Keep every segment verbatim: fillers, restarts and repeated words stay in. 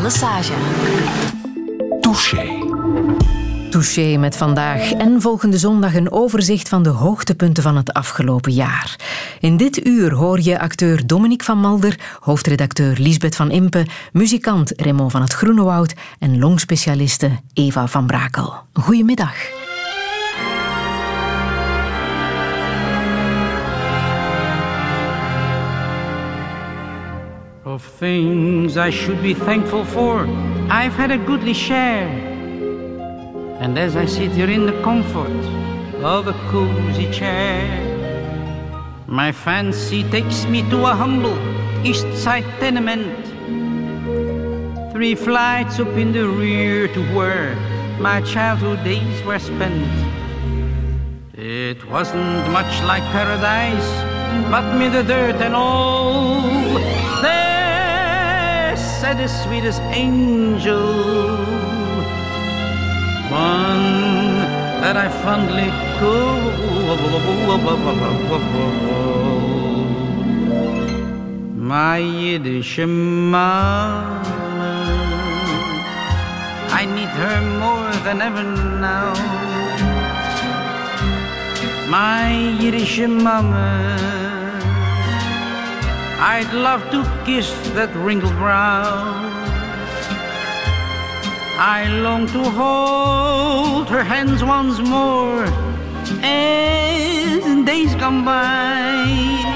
Le Sage. Touché. Touché met vandaag en volgende zondag een overzicht van de hoogtepunten van het afgelopen jaar. In dit uur hoor je acteur Dominique van Malder, hoofdredacteur Liesbeth van Impe, muzikant Raymond van het Groenewoud en longspecialiste Eva van Brakel. Goedemiddag. Of things I should be thankful for, I've had a goodly share. And as I sit here in the comfort of a cozy chair, my fancy takes me to a humble east side tenement, three flights up in the rear to where my childhood days were spent. It wasn't much like paradise, but me the dirt and all. There sat the sweetest angel, one that I fondly call my Yiddish mama. I need her more than ever now, my Yiddish mama. I'd love to kiss that wrinkled brow. I long to hold her hands once more as days come by,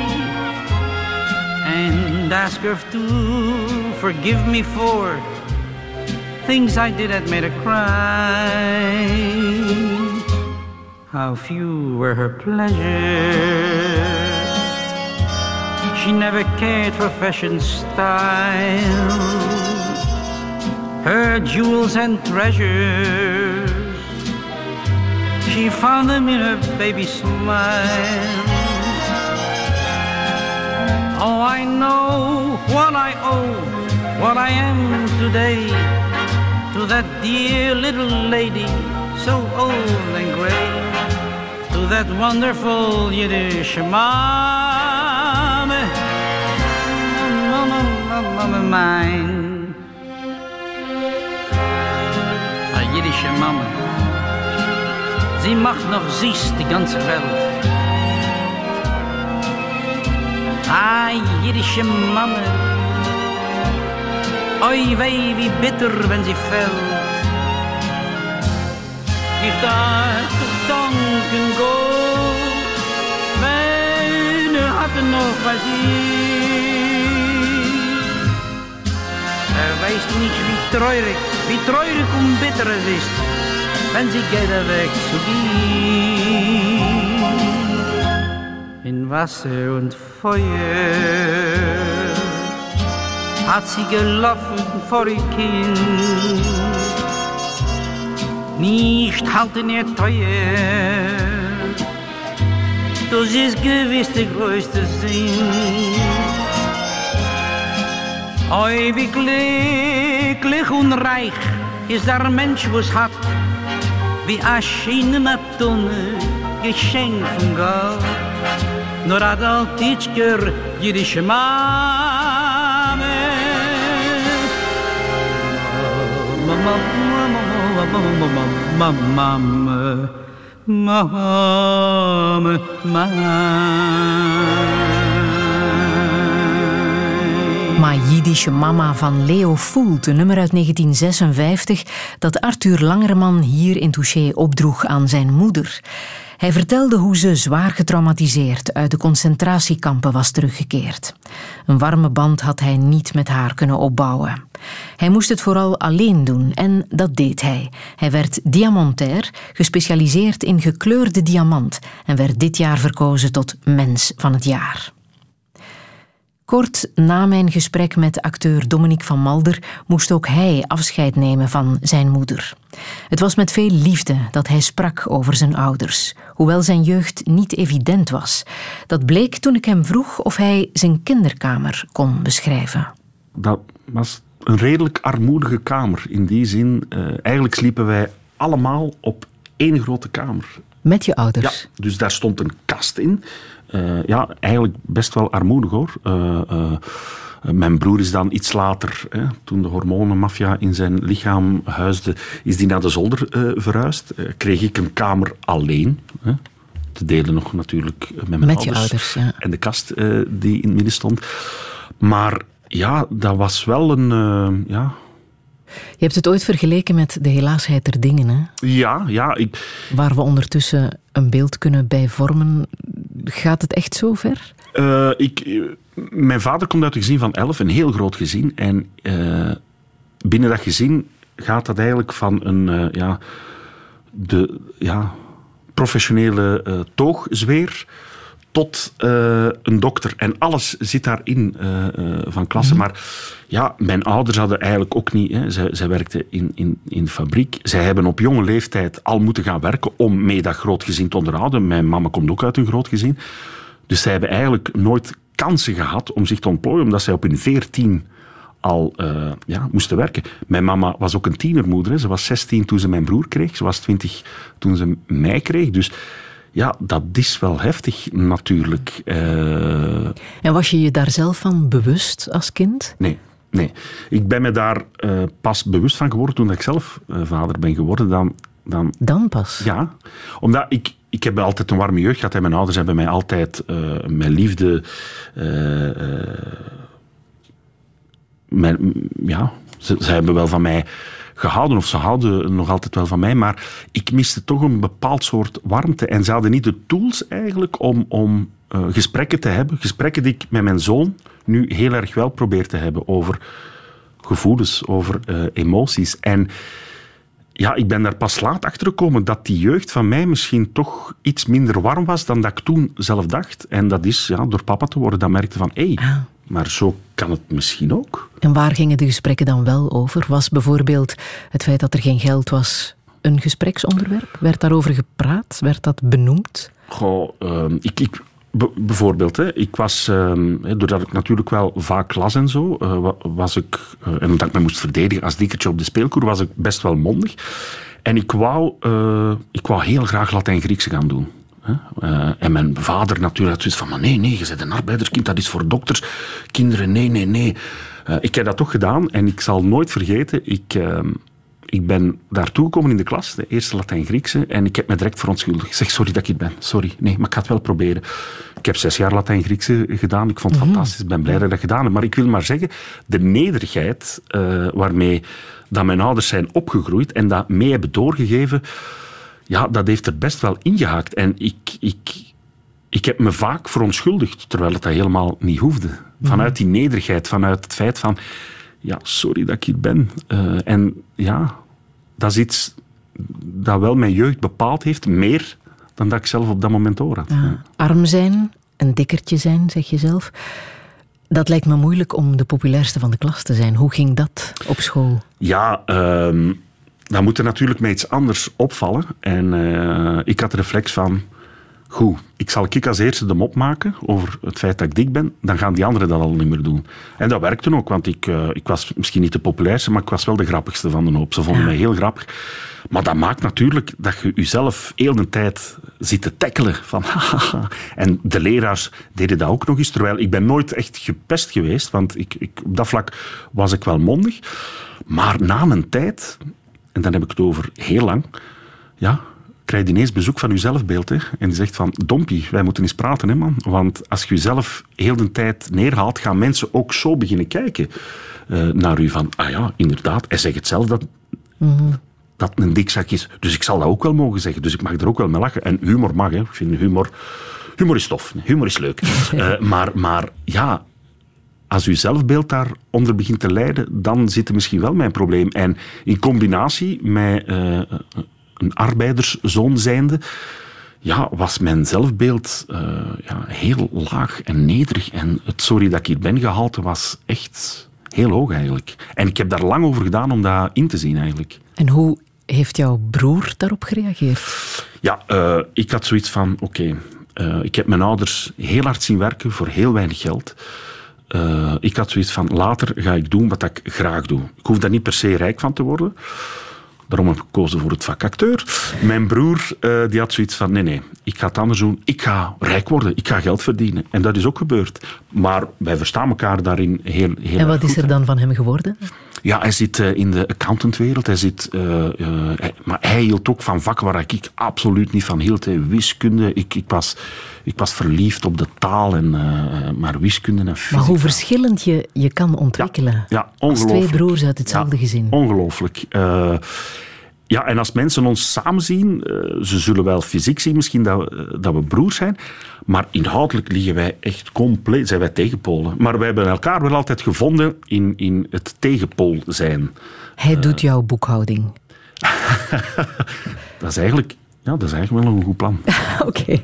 and ask her to forgive me for things I did that made her cry. How few were her pleasures. She never cared for fashion style, her jewels and treasures, she found them in her baby smile. Oh, I know what I owe, what I am today, to that dear little lady, so old and gray, to that wonderful Yiddish mama, mama, mama, mama mine. Jiddische Mama, sie macht noch süß die ganze Welt. Ah, jiddische Mama, oi weh, wie bitter, wenn sie fällt. Ich darf doch danken Gott, wenn er hatte noch was ich. Er weiß nicht, wie treurig, wie treurig und bitter es ist, wenn sie geht er weg zu gehen. In Wasser und Feuer hat sie gelaufen vor ihr Kind, nicht halten ihr teuer, das ist gewiss der größte Sinn. Oi, wie glücklich und reich ist der Mensch, wo's hat, wie a schöne Matone, Geschenk von Gott. Nur hat altitschker jüdische Mame, Mama, Mama, Mama, Mama, Mama, Mama. Ma Jiddische Mama van Leo Fuld, een nummer uit negentien zesenvijftig dat Arthur Langerman hier in Touché opdroeg aan zijn moeder. Hij vertelde hoe ze zwaar getraumatiseerd uit de concentratiekampen was teruggekeerd. Een warme band had hij niet met haar kunnen opbouwen. Hij moest het vooral alleen doen en dat deed hij. Hij werd diamantair, gespecialiseerd in gekleurde diamant en werd dit jaar verkozen tot mens van het jaar. Kort na mijn gesprek met acteur Dominique van Malder moest ook hij afscheid nemen van zijn moeder. Het was met veel liefde dat hij sprak over zijn ouders, hoewel zijn jeugd niet evident was. Dat bleek toen ik hem vroeg of hij zijn kinderkamer kon beschrijven. Dat was een redelijk armoedige kamer. In die zin, uh, eigenlijk sliepen wij allemaal op één grote kamer. Met je ouders? Ja, dus daar stond een kast in. Uh, ja, eigenlijk best wel armoedig hoor. Uh, uh, Uh, mijn broer is dan iets later, hè, toen de hormonenmafia in zijn lichaam huisde, is die naar de zolder uh, verhuisd. Uh, kreeg ik een kamer alleen. Hè. Te delen nog natuurlijk met mijn met ouders. je ouders, ja. En de kast uh, die in het midden stond. Maar ja, dat was wel een... Uh, ja... Je hebt het ooit vergeleken met de helaasheid der dingen, hè? Ja, ja. Ik... Waar we ondertussen een beeld kunnen bij vormen. Gaat het echt zo ver? Uh, ik, mijn vader komt uit een gezin van elf, een heel groot gezin. En uh, binnen dat gezin gaat dat eigenlijk van een... Uh, ja, de... Ja, professionele uh, toogzweer tot uh, een dokter. En alles zit daarin uh, uh, van klasse. Mm-hmm. Maar ja, mijn ouders hadden eigenlijk ook niet... Hè, zij, zij werkten in, in, in de fabriek. Zij hebben op jonge leeftijd al moeten gaan werken om mee dat groot gezin te onderhouden. Mijn mama komt ook uit een groot gezin. Dus zij hebben eigenlijk nooit kansen gehad om zich te ontplooien, omdat zij op hun veertien al uh, ja, moesten werken. Mijn mama was ook een tienermoeder. Hè. Ze was zestien toen ze mijn broer kreeg. Ze was twintig toen ze mij kreeg. Dus ja, dat is wel heftig natuurlijk. Uh... En was je je daar zelf van bewust als kind? Nee, nee. Ik ben me daar uh, pas bewust van geworden toen ik zelf uh, vader ben geworden. Dan, dan... dan pas? Ja, omdat ik... Ik heb altijd een warme jeugd gehad en mijn ouders hebben mij altijd uh, mijn liefde... Uh, uh, mijn, ja, ze, ze hebben wel van mij gehouden, of ze houden nog altijd wel van mij, maar ik miste toch een bepaald soort warmte. En ze hadden niet de tools eigenlijk om, om uh, gesprekken te hebben. Gesprekken die ik met mijn zoon nu heel erg wel probeer te hebben over gevoelens, over uh, emoties. En ja, ik ben daar pas laat achter gekomen dat die jeugd van mij misschien toch iets minder warm was dan dat ik toen zelf dacht. En dat is ja, door papa te worden, dat merkte van, hé, hey, ah. maar zo kan het misschien ook. En waar gingen de gesprekken dan wel over? Was bijvoorbeeld het feit dat er geen geld was een gespreksonderwerp? Werd daarover gepraat? Werd dat benoemd? Goh, uh, ik... ik B- bijvoorbeeld, hè, ik was, uh, doordat ik natuurlijk wel vaak las en zo, uh, was ik, uh, en omdat ik me moest verdedigen als dikkertje op de speelkoer, was ik best wel mondig. En ik wou, uh, ik wou heel graag Latijn-Griekse gaan doen. Hè. Uh, en mijn vader natuurlijk had zoiets van, maar nee, nee, je bent een arbeiderskind, dat is voor dokters, kinderen, nee, nee, nee. Uh, ik heb dat toch gedaan en ik zal nooit vergeten, ik... Uh, Ik ben daartoe gekomen in de klas, de eerste Latijn-Griekse, en ik heb me direct verontschuldigd. Ik zeg, sorry dat ik hier ben. Sorry. Nee, maar ik ga het wel proberen. Ik heb zes jaar Latijn-Griekse gedaan. Ik vond het mm-hmm. fantastisch. Ik ben blij dat ik dat gedaan heb. Maar ik wil maar zeggen, de nederigheid uh, waarmee dat mijn ouders zijn opgegroeid en dat mee hebben doorgegeven, ja, dat heeft er best wel ingehaakt. En ik, ik, ik heb me vaak verontschuldigd, terwijl het dat helemaal niet hoefde. Vanuit die nederigheid, vanuit het feit van... Ja, sorry dat ik hier ben. Uh, en ja, dat is iets dat wel mijn jeugd bepaald heeft, meer dan dat ik zelf op dat moment door had. Ja, arm zijn, een dikkertje zijn, zeg je zelf. Dat lijkt me moeilijk om de populairste van de klas te zijn. Hoe ging dat op school? Ja, uh, dan moet er natuurlijk met iets anders opvallen. En uh, ik had de reflex van... Goed, ik zal ik als eerste de mop maken over het feit dat ik dik ben, dan gaan die anderen dat al niet meer doen. En dat werkte ook, want ik, uh, ik was misschien niet de populairste, maar ik was wel de grappigste van de hoop. Ze vonden ja. mij heel grappig. Maar dat maakt natuurlijk dat je jezelf heel de tijd zit te tackelen. Van, en de leraars deden dat ook nog eens, terwijl ik ben nooit echt gepest geweest, want ik, ik, op dat vlak was ik wel mondig. Maar na een tijd, en dan heb ik het over heel lang, ja... krijg je ineens bezoek van je zelfbeeld. Hè? En die zegt van, Dompie, wij moeten eens praten, hè, man. Want als je jezelf heel de tijd neerhaalt, gaan mensen ook zo beginnen kijken uh, naar u. Van, ah ja, inderdaad. Hij zegt het zelf dat, mm-hmm. dat een dikzak is. Dus ik zal dat ook wel mogen zeggen. Dus ik mag er ook wel mee lachen. En humor mag, hè. Ik vind humor... Humor is tof. Humor is leuk. uh, maar, maar ja... Als uw zelfbeeld daaronder begint te lijden, dan zit er misschien wel mijn probleem. En in combinatie met... Uh, een arbeiderszoon zijnde, ja, was mijn zelfbeeld uh, ja, heel laag en nederig. En het sorry dat ik hier ben gehalte was echt heel hoog eigenlijk. En ik heb daar lang over gedaan om dat in te zien eigenlijk. En hoe heeft jouw broer daarop gereageerd? Ja, uh, ik had zoiets van, oké, okay, uh, ik heb mijn ouders heel hard zien werken voor heel weinig geld. Uh, ik had zoiets van, later ga ik doen wat ik graag doe. Ik hoef daar niet per se rijk van te worden. Daarom heb ik gekozen voor het vak acteur. Mijn broer uh, die had zoiets van, nee, nee, ik ga het anders doen. Ik ga rijk worden, ik ga geld verdienen. En dat is ook gebeurd. Maar wij verstaan elkaar daarin heel, heel En wat goed. is er dan van hem geworden? Ja, hij zit uh, in de accountantwereld. Hij zit, uh, uh, hij, maar hij hield ook van vakken waar ik absoluut niet van hield. Hè. Wiskunde. Ik, ik, was, ik was verliefd op de taal, en, uh, maar wiskunde en fysica. Maar hoe verschillend je je kan ontwikkelen. Ja, ja, als twee broers uit hetzelfde ja, gezin. Ongelooflijk. Uh, ja, en als mensen ons samen zien, uh, ze zullen wel fysiek zien misschien dat, uh, dat we broers zijn, maar inhoudelijk liggen wij echt compleet, zijn wij tegenpolen. Maar wij hebben elkaar wel altijd gevonden in, in het tegenpool zijn. Hij uh, doet jouw boekhouding. dat, is eigenlijk, ja, dat is eigenlijk wel een goed plan. Oké. Okay.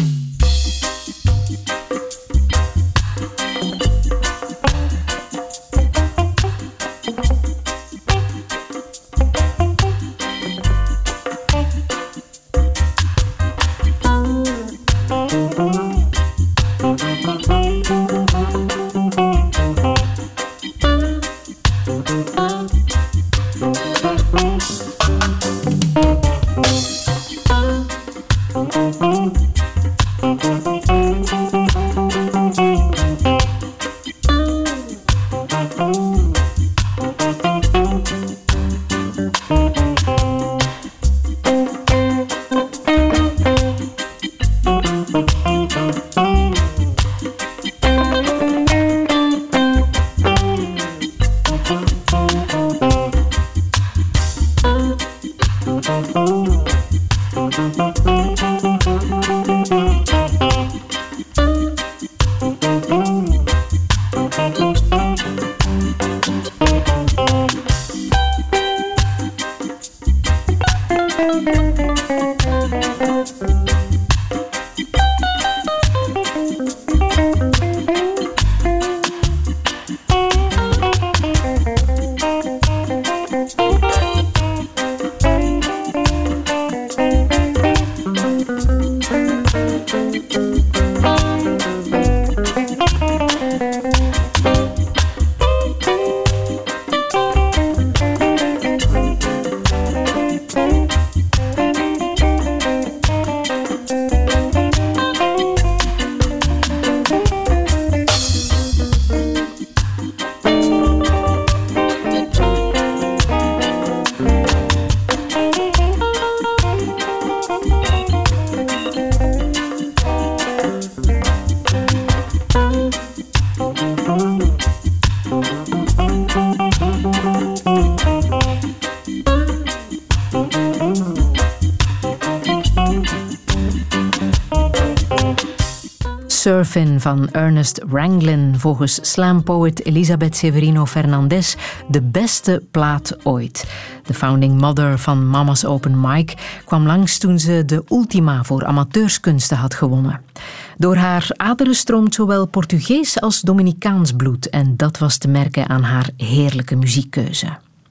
Surfin' van Ernest Ranglin, volgens slampoet Elisabeth Severino Fernandez de beste plaat ooit. De founding mother van Mama's Open Mic kwam langs toen ze de Ultima voor amateurskunsten had gewonnen. Door haar aderen stroomt zowel Portugees als Dominicaans bloed en dat was te merken aan haar heerlijke muziekkeuze.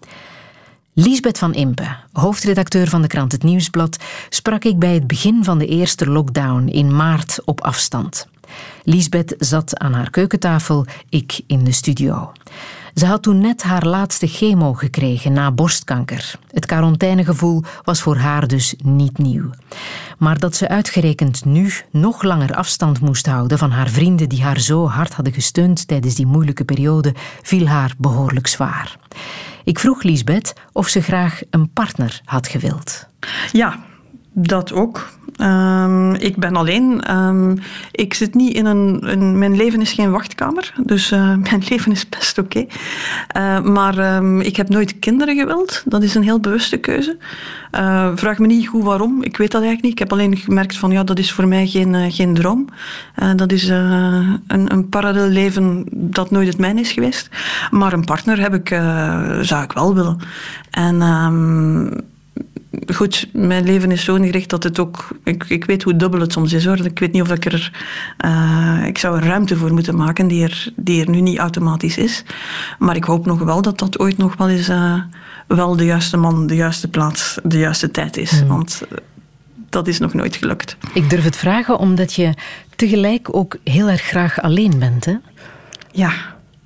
Liesbeth van Impe, hoofdredacteur van de krant Het Nieuwsblad, sprak ik bij het begin van de eerste lockdown in maart op afstand. Liesbeth zat aan haar keukentafel, ik in de studio. Ze had toen net haar laatste chemo gekregen na borstkanker. Het quarantainegevoel was voor haar dus niet nieuw. Maar dat ze uitgerekend nu nog langer afstand moest houden van haar vrienden die haar zo hard hadden gesteund tijdens die moeilijke periode, viel haar behoorlijk zwaar. Ik vroeg Liesbeth of ze graag een partner had gewild. Ja, dat ook. Um, ik ben alleen. Um, ik zit niet in een, een... Mijn leven is geen wachtkamer, dus uh, mijn leven is best oké. Okay. Uh, maar um, ik heb nooit kinderen gewild. Dat is een heel bewuste keuze. Uh, vraag me niet goed waarom. Ik weet dat eigenlijk niet. Ik heb alleen gemerkt van ja, dat is voor mij geen, uh, geen droom. Uh, dat is uh, een, een parallel leven dat nooit het mijne is geweest. Maar een partner heb ik, uh, zou ik wel willen. En... Um, Goed, mijn leven is zo ingericht dat het ook... Ik, ik weet hoe dubbel het soms is, hoor. Ik weet niet of ik er... Uh, ik zou er ruimte voor moeten maken die er, die er nu niet automatisch is. Maar ik hoop nog wel dat dat ooit nog wel eens... Uh, wel de juiste man, de juiste plaats, de juiste tijd is. Mm. Want uh, dat is nog nooit gelukt. Ik durf het vragen omdat je tegelijk ook heel erg graag alleen bent, hè? Ja.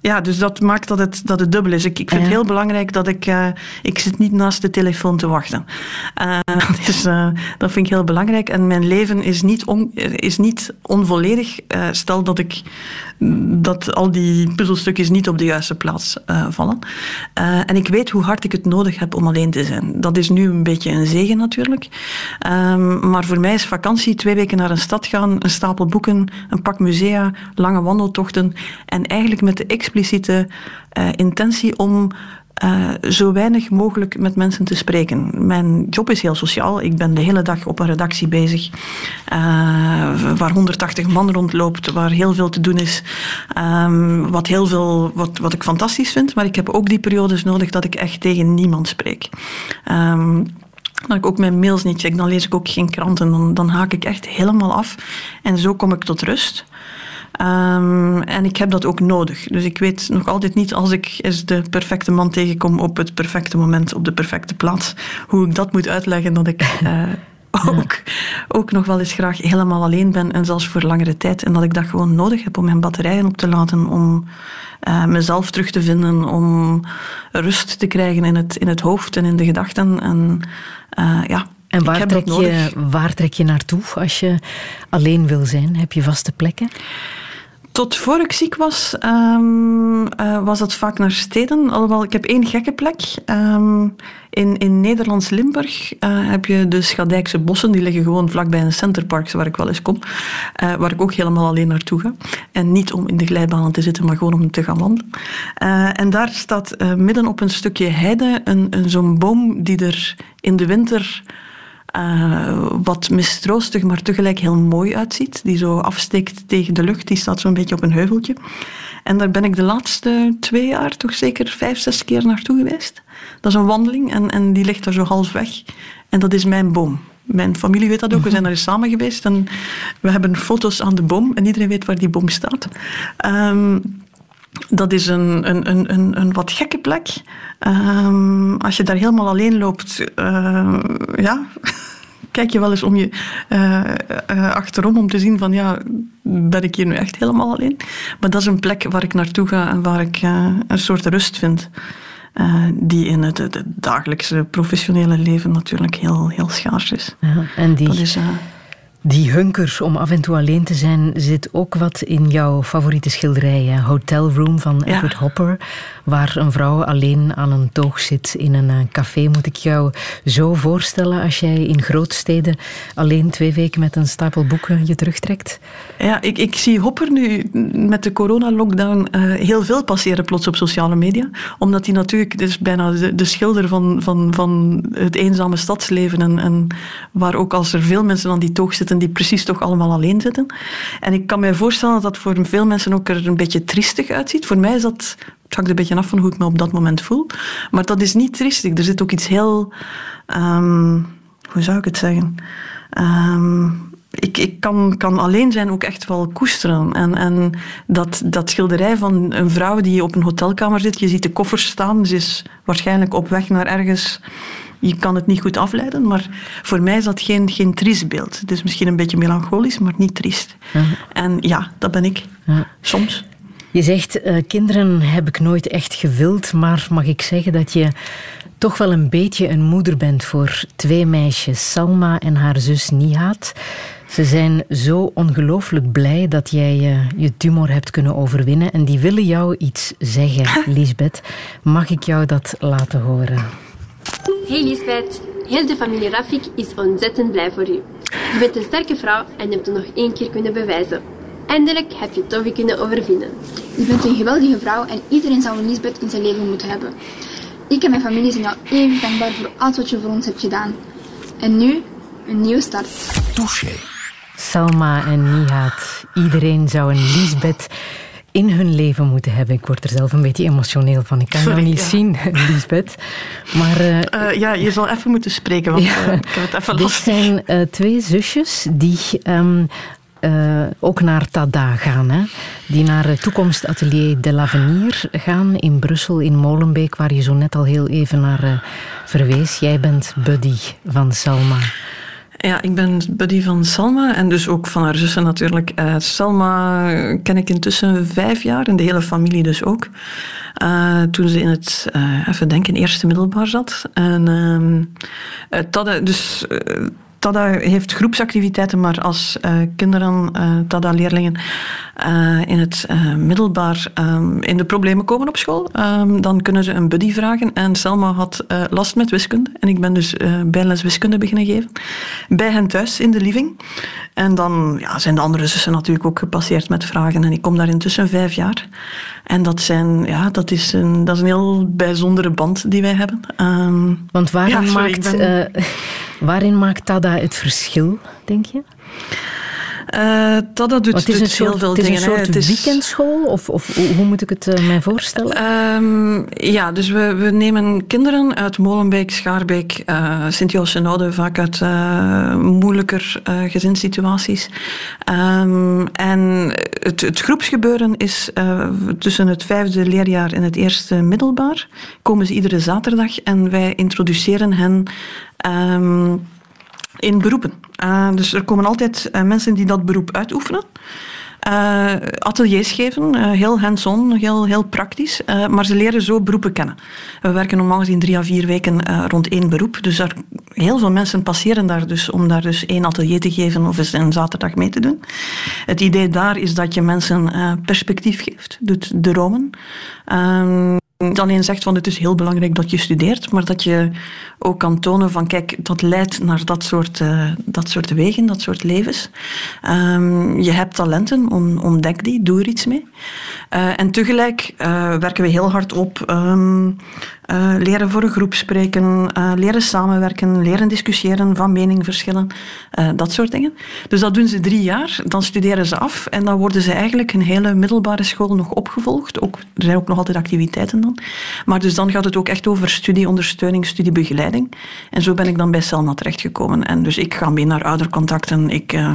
Ja, dus dat maakt dat het, dat het dubbel is. Ik, ik vind ja. het heel belangrijk dat ik... Uh, ik zit niet naast de telefoon te wachten. Uh, dus, uh, dat vind ik heel belangrijk. En mijn leven is niet, on, is niet onvolledig. Uh, stel dat ik... dat al die puzzelstukjes niet op de juiste plaats uh, vallen. Uh, en ik weet hoe hard ik het nodig heb om alleen te zijn. Dat is nu een beetje een zegen natuurlijk. Um, maar voor mij is vakantie twee weken naar een stad gaan, een stapel boeken, een pak musea, lange wandeltochten en eigenlijk met de expliciete uh, intentie om Uh, zo weinig mogelijk met mensen te spreken. Mijn job is heel sociaal. Ik ben de hele dag op een redactie bezig uh, waar honderdtachtig man rondloopt, waar heel veel te doen is. Um, wat, heel veel, wat, wat ik fantastisch vind, maar ik heb ook die periodes nodig dat ik echt tegen niemand spreek. Um, Dat ik ook mijn mails niet check, dan lees ik ook geen kranten. Dan, dan haak ik echt helemaal af. En zo kom ik tot rust. Um, en ik heb dat ook nodig. Dus ik weet nog altijd niet, als ik eens de perfecte man tegenkom op het perfecte moment, op de perfecte plaats, hoe ik dat moet uitleggen dat ik uh, ook, ook nog wel eens graag helemaal alleen ben en zelfs voor langere tijd. En dat ik dat gewoon nodig heb om mijn batterijen op te laten, om uh, mezelf terug te vinden, om rust te krijgen in het, in het hoofd en in de gedachten. En uh, ja... En waar trek, je, waar trek je naartoe als je alleen wil zijn? Heb je vaste plekken? Tot voor ik ziek was, um, uh, was dat vaak naar steden. Alhoewel, ik heb één gekke plek. Um, in, in Nederlands Limburg uh, heb je de Schadijkse bossen. Die liggen gewoon vlakbij een centerpark, waar ik wel eens kom. Uh, waar ik ook helemaal alleen naartoe ga. En niet om in de glijbanen te zitten, maar gewoon om te gaan wandelen. Uh, en daar staat uh, midden op een stukje heide een, een, zo'n boom die er in de winter... Uh, wat mistroostig, maar tegelijk heel mooi uitziet. Die zo afsteekt tegen de lucht. Die staat zo'n beetje op een heuveltje. En daar ben ik de laatste twee jaar toch zeker vijf, zes keer naartoe geweest. Dat is een wandeling en, en die ligt daar zo half weg. En dat is mijn boom. Mijn familie weet dat ook. We zijn daar eens samen geweest. En we hebben foto's aan de boom. En iedereen weet waar die boom staat. Um, Dat is een, een, een, een, een wat gekke plek. Um, als je daar helemaal alleen loopt, uh, ja, kijk je wel eens om je uh, uh, achterom om te zien van, ja, ben ik hier nu echt helemaal alleen? Maar dat is een plek waar ik naartoe ga en waar ik uh, een soort rust vind. Uh, die in het, het dagelijkse professionele leven natuurlijk heel, heel schaars is. Ja, en die... Dat is... Uh, Die hunker om af en toe alleen te zijn zit ook wat in jouw favoriete schilderij, Hotel Room van ja. Edward Hopper, waar een vrouw alleen aan een toog zit in een café. Moet ik jou zo voorstellen als jij in grootsteden alleen twee weken met een stapel boeken je terugtrekt? Ja, ik, ik zie Hopper nu met de corona-lockdown uh, heel veel passeren plots op sociale media. Omdat hij natuurlijk, het is bijna de, de schilder van, van, van het eenzame stadsleven en, en waar ook als er veel mensen aan die toog zitten die precies toch allemaal alleen zitten. En ik kan mij voorstellen dat dat voor veel mensen ook er een beetje triestig uitziet. Voor mij is dat... Het hangt een beetje af van hoe ik me op dat moment voel. Maar dat is niet triestig. Er zit ook iets heel... Um, hoe zou ik het zeggen? Um, ik ik kan, kan alleen zijn ook echt wel koesteren. En, en dat, dat schilderij van een vrouw die op een hotelkamer zit, je ziet de koffers staan, ze is waarschijnlijk op weg naar ergens... Je kan het niet goed afleiden, maar voor mij is dat geen, geen triest beeld. Het is misschien een beetje melancholisch, maar niet triest. Ja. En ja, dat ben ik. Ja. Soms. Je zegt, uh, kinderen heb ik nooit echt gewild, maar mag ik zeggen dat je toch wel een beetje een moeder bent voor twee meisjes, Salma en haar zus Nihat. Ze zijn zo ongelooflijk blij dat jij uh, je tumor hebt kunnen overwinnen en die willen jou iets zeggen, Lisbeth. Mag ik jou dat laten horen? Hey Lisbeth, heel de familie Rafik is ontzettend blij voor u. Je bent een sterke vrouw en je hebt het nog één keer kunnen bewijzen. Eindelijk heb je Tovi kunnen overwinnen. Je bent een geweldige vrouw en iedereen zou een Lisbeth in zijn leven moeten hebben. Ik en mijn familie zijn jou eeuwig dankbaar voor alles wat je voor ons hebt gedaan. En nu, een nieuwe start. Touché. Salma en Nihat, iedereen zou een Lisbeth in hun leven moeten hebben. Ik word er zelf een beetje emotioneel van. Ik kan Sorry, jou niet ja. zien, Lisbeth. Maar, uh, uh, ja, je zal even moeten spreken, want ja, uh, ik heb het even dit last. zijn uh, twee zusjes die um, uh, ook naar Tada gaan. Hè? Die naar het toekomstatelier de l'Avenir gaan in Brussel, in Molenbeek, waar je zo net al heel even naar uh, verwees. Jij bent buddy van Salma. Ja, ik ben buddy van Selma en dus ook van haar zussen natuurlijk. Uh, Selma ken ik intussen vijf jaar en de hele familie dus ook. Uh, toen ze in het, uh, even denken, eerste middelbaar zat. En uh, Tada, dus... Uh, Tada heeft groepsactiviteiten, maar als uh, kinderen, uh, Tada-leerlingen, uh, in het uh, middelbaar um, in de problemen komen op school, um, dan kunnen ze een buddy vragen. En Selma had uh, last met wiskunde. En ik ben dus uh, bijles wiskunde beginnen geven. Bij hen thuis, in de living. En dan ja, zijn de andere zussen natuurlijk ook gepasseerd met vragen. En ik kom daar intussen vijf jaar. En dat, zijn, ja, dat, is, een, dat is een heel bijzondere band die wij hebben. Um, Want waarin, ja, sorry, maakt, ben... uh, waarin maakt Tada het verschil, denk je? Uh, Tada doet, het is doet een soort, heel veel het is dingen. Een soort het is... weekendschool? Of, of hoe moet ik het uh, mij voorstellen? Um, ja, dus we, we nemen kinderen uit Molenbeek, Schaarbeek, uh, Sint-Joost-en-Oude, vaak uit uh, moeilijker uh, gezinssituaties. Um, en het, het groepsgebeuren is uh, tussen het vijfde leerjaar en het eerste middelbaar. Komen ze iedere zaterdag en wij introduceren hen... Um, in beroepen. Uh, dus er komen altijd uh, mensen die dat beroep uitoefenen. Uh, ateliers geven, uh, heel hands-on, heel, heel praktisch. Uh, maar ze leren zo beroepen kennen. We werken normaal gezien drie à vier weken uh, rond één beroep. Dus er, heel veel mensen passeren daar dus om daar dus één atelier te geven of eens een zaterdag mee te doen. Het idee daar is dat je mensen uh, perspectief geeft, doet dromen. Um, Niet alleen zegt van het is heel belangrijk dat je studeert, maar dat je ook kan tonen van kijk, dat leidt naar dat soort, uh, dat soort wegen, dat soort levens. Um, je hebt talenten, on, ontdek die, doe er iets mee. Uh, en tegelijk uh, werken we heel hard op um, uh, leren voor een groep spreken, uh, leren samenwerken, leren discussiëren, van mening verschillen, uh, dat soort dingen. Dus dat doen ze drie jaar, dan studeren ze af en dan worden ze eigenlijk een hele middelbare school nog opgevolgd. Ook, er zijn ook nog altijd activiteiten dan. Maar dus dan gaat het ook echt over studieondersteuning, studiebegeleiding. En zo ben ik dan bij Selma terechtgekomen. En dus ik ga mee naar oudercontacten. Ik uh,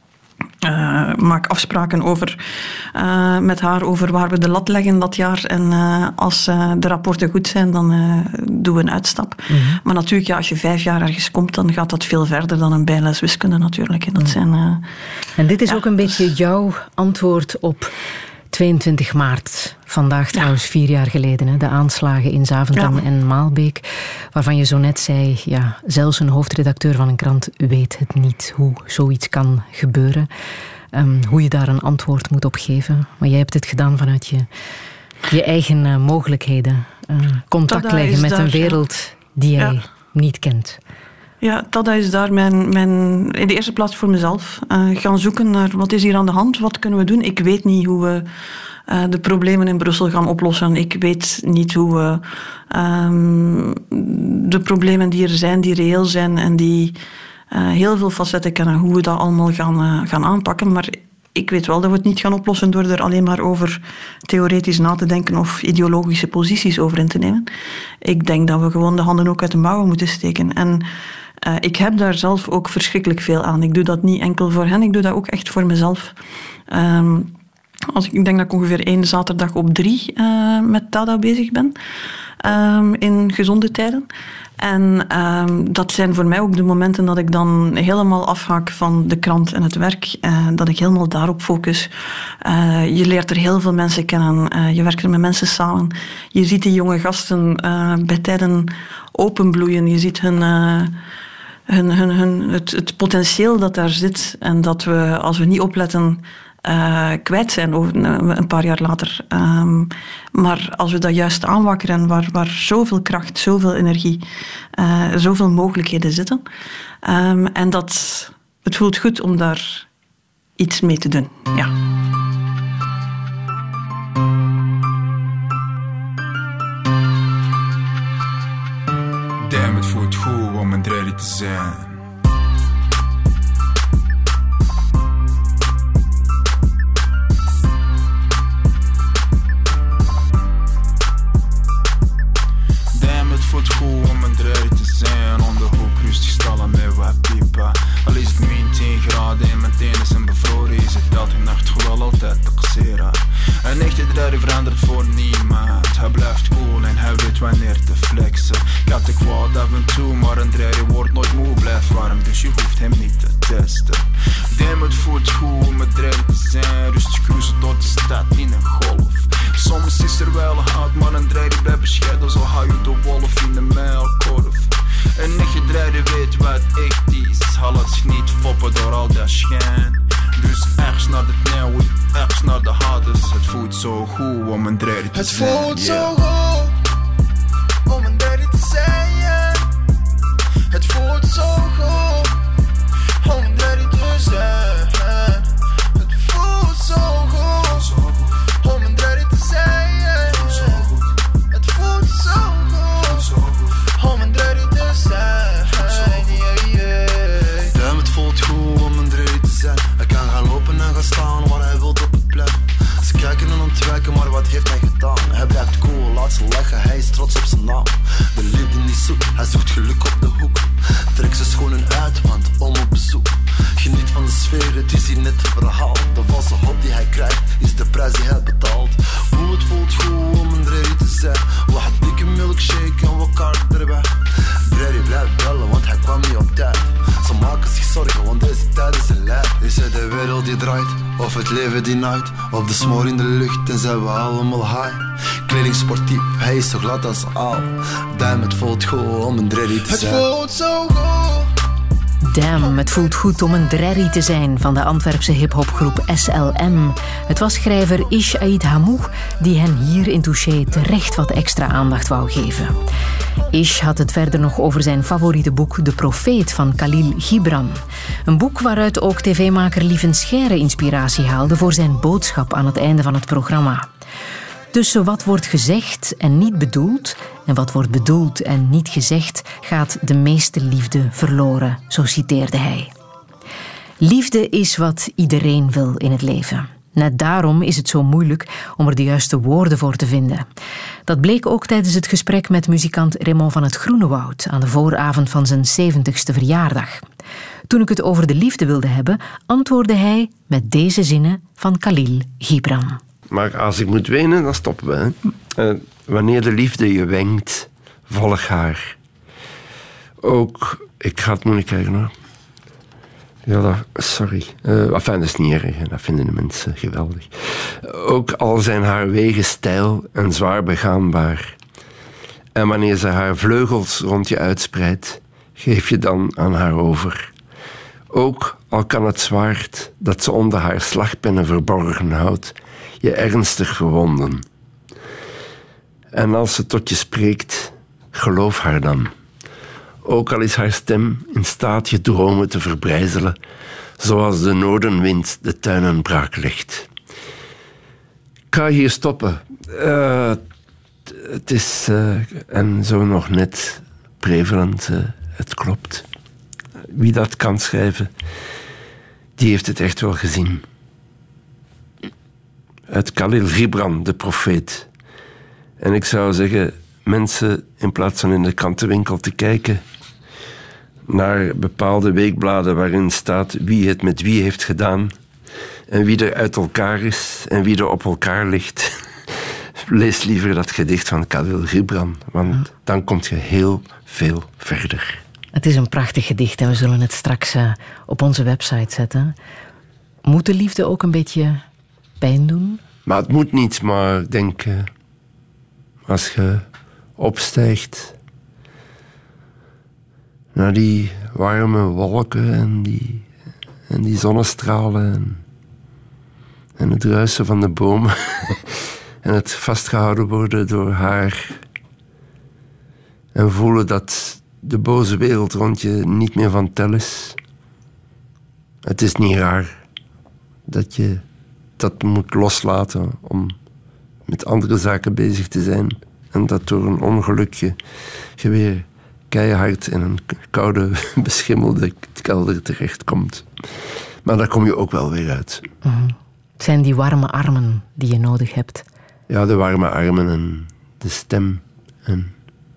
uh, maak afspraken over, uh, met haar over waar we de lat leggen dat jaar. En uh, als uh, de rapporten goed zijn, dan uh, doen we een uitstap. Mm-hmm. Maar natuurlijk, ja, als je vijf jaar ergens komt, dan gaat dat veel verder dan een bijles wiskunde natuurlijk. En, dat mm. zijn, uh, en dit is ja, ook een beetje dus... jouw antwoord op... tweeëntwintig maart, vandaag trouwens ja. vier jaar geleden, hè, de aanslagen in Zaventem ja. en Maalbeek, waarvan je zo net zei, ja, zelfs een hoofdredacteur van een krant weet het niet hoe zoiets kan gebeuren, um, hoe je daar een antwoord moet op geven. Maar jij hebt het gedaan vanuit je, je eigen uh, mogelijkheden. Uh, contact Tada leggen met daar, een wereld die jij ja. niet kent. Ja, Tada is daar mijn, mijn, in de eerste plaats voor mezelf. Uh, gaan zoeken naar wat is hier aan de hand, wat kunnen we doen. Ik weet niet hoe we uh, de problemen in Brussel gaan oplossen. Ik weet niet hoe we um, de problemen die er zijn, die reëel zijn en die uh, heel veel facetten kennen, hoe we dat allemaal gaan, uh, gaan aanpakken. Maar ik weet wel dat we het niet gaan oplossen door er alleen maar over theoretisch na te denken of ideologische posities over in te nemen. Ik denk dat we gewoon de handen ook uit de mouwen moeten steken. En Uh, ik heb daar zelf ook verschrikkelijk veel aan. Ik doe dat niet enkel voor hen, ik doe dat ook echt voor mezelf. Um, als ik, ik denk dat ik ongeveer één zaterdag op drie uh, met Tada bezig ben. Um, in gezonde tijden. En um, dat zijn voor mij ook de momenten dat ik dan helemaal afhaak van de krant en het werk. Uh, dat ik helemaal daarop focus. Uh, je leert er heel veel mensen kennen. Uh, je werkt er met mensen samen. Je ziet die jonge gasten uh, bij tijden openbloeien. Je ziet hun... Uh, Hun, hun, hun, het, het potentieel dat daar zit en dat we, als we niet opletten, uh, kwijt zijn over, uh, een paar jaar later. Um, maar als we dat juist aanwakkeren, waar, waar zoveel kracht, zoveel energie, uh, zoveel mogelijkheden zitten. Um, en dat, het voelt goed om daar iets mee te doen. Ja. Damn, het voelt goed om een ready te zijn. Damn, het voelt goed om een ready te zijn. Om de hoek rustig stallen met wat piepen. Al is het min tien graden en mijn tenen zijn bevroren, is het elke nacht goed al altijd te passeren. Een echte draai verandert voor niemand. Hij blijft cool en hij weet wanneer leert te flexen. Ik had de kwaad af en toe, maar een draai wordt nooit moe, blijft warm, dus je hoeft hem niet te testen. Damn, het voelt goed om met draai te zijn, rustig cruisen door de stad in een golf. Soms is er wel een haat, maar een draai die blijft bescheiden, zo hou je de wolf in de mijlkorf. Een nichtje draaien weet wat echt is, haal het zich niet foppen door al dat schijn. Dus ergens naar de nieuwe, ergens naar de harders. Het voelt zo goed om een draaien te zijn. Het voelt zo goed om een draaien te zijn. Het voelt zo goed om een draaien te zijn. Het voelt zo goed om een draaien te zijn. Het voelt zo goed om een draaien te zijn. Damn, het voelt goed om een draaien te zijn. Hij kan gaan lopen en gaan staan waar hij wil op het plein. Ze kijken en ontwijken, maar wat heeft hij gedaan? Hij blijft cool, laat ze lachen, hij is trots op zijn naam. De liefde niet zoek, hij zoekt geluk op de hoek. Trek zijn schoenen uit, want om op bezoek. Geniet van de sfeer, het is hier net een verhaal. De valse hoop die hij krijgt, is de prijs die hij betaalt. Hoe het voelt goed om een draaie te zijn. Laat dikke milkshake en wat kaart erbij. Brady blijft bellen, want hij kwam niet op tijd. Ze maken zich zorgen, want deze tijd is een lijf. Is het de wereld die draait, of het leven die naait? Of de smoor in de lucht en zijn we allemaal high? Kleding sportief, hij is zo glad als aal. Damn, het voelt goed om een drarry te zijn. Het voelt zo goed. Damn, het voelt goed om een drarry te zijn van de Antwerpse hiphopgroep S L M. Het was schrijver Ish Ait Hamou die hen hier in Touché terecht wat extra aandacht wou geven. Ish had het verder nog over zijn favoriete boek De Profeet van Khalil Gibran. Een boek waaruit ook tv-maker Lieven Scheire inspiratie haalde voor zijn boodschap aan het einde van het programma. Tussen wat wordt gezegd en niet bedoeld en wat wordt bedoeld en niet gezegd gaat de meeste liefde verloren, zo citeerde hij. Liefde is wat iedereen wil in het leven. Net daarom is het zo moeilijk om er de juiste woorden voor te vinden. Dat bleek ook tijdens het gesprek met muzikant Raymond van het Groenewoud aan de vooravond van zijn zeventigste verjaardag. Toen ik het over de liefde wilde hebben, antwoordde hij met deze zinnen van Khalil Gibran. Maar als ik moet wenen, dan stoppen we. Hè. Uh, wanneer de liefde je wenkt, volg haar. Ook, ik ga het moeilijk krijgen hoor. Ja, dat, sorry. Uh, enfin, dat is niet erg, hè. Dat vinden de mensen geweldig. Ook al zijn haar wegen steil en zwaar begaanbaar. En wanneer ze haar vleugels rond je uitspreidt, geef je dan aan haar over. Ook al kan het zwaard dat ze onder haar slagpennen verborgen houdt, je ernstig verwonden. En als ze tot je spreekt, geloof haar dan. Ook al is haar stem in staat je dromen te verbrijzelen, zoals de noordenwind de tuinen braak legt. Ik ga hier stoppen. Uh, het is, uh, en zo nog net, prevalent, uh, het klopt. Wie dat kan schrijven, die heeft het echt wel gezien. Uit Khalil Gibran, De Profeet. En ik zou zeggen, mensen, in plaats van in de krantenwinkel te kijken naar bepaalde weekbladen waarin staat wie het met wie heeft gedaan en wie er uit elkaar is en wie er op elkaar ligt, lees liever dat gedicht van Khalil Gibran, want dan kom je heel veel verder. Het is een prachtig gedicht en we zullen het straks uh, op onze website zetten. Moet de liefde ook een beetje pijn doen? Maar het moet niet, maar ik denk, uh, als je opstijgt naar die warme wolken en die, en die zonnestralen en, en het ruisen van de bomen en het vastgehouden worden door haar en voelen dat de boze wereld rond je niet meer van tel is. Het is niet raar dat je dat moet loslaten om met andere zaken bezig te zijn en dat door een ongelukje je weer keihard in een koude, beschimmelde kelder terechtkomt. Maar daar kom je ook wel weer uit. Mm-hmm. Het zijn die warme armen die je nodig hebt. Ja, de warme armen en de stem. En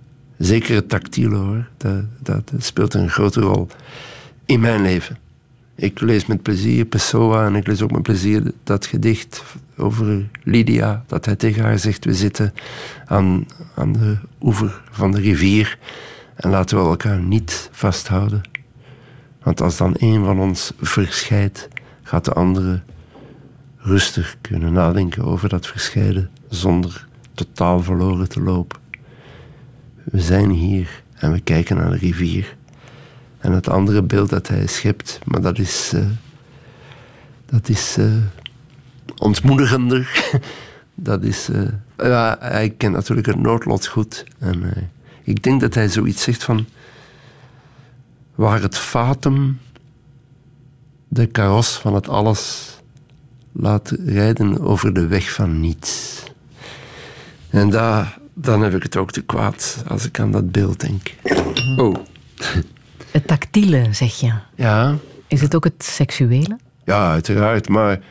zeker het tactiele hoor. Dat, dat speelt een grote rol in mijn leven. Ik lees met plezier Pessoa en ik lees ook met plezier dat gedicht over Lydia, dat hij tegen haar zegt, we zitten aan, aan de oever van de rivier en laten we elkaar niet vasthouden. Want als dan een van ons verscheidt, gaat de andere rustig kunnen nadenken over dat verscheiden zonder totaal verloren te lopen. We zijn hier en we kijken naar de rivier. En het andere beeld dat hij schept, maar dat is, uh, dat is uh, ontmoedigender. dat is, uh, ja, hij kent natuurlijk het noodlot goed. En uh, ik denk dat hij zoiets zegt van, waar het fatum de karos van het alles laat rijden over de weg van niets. En daar, dan heb ik het ook te kwaad als ik aan dat beeld denk. Oh. Het tactiele, zeg je. Ja. Is het ook het seksuele? Ja, uiteraard. Maar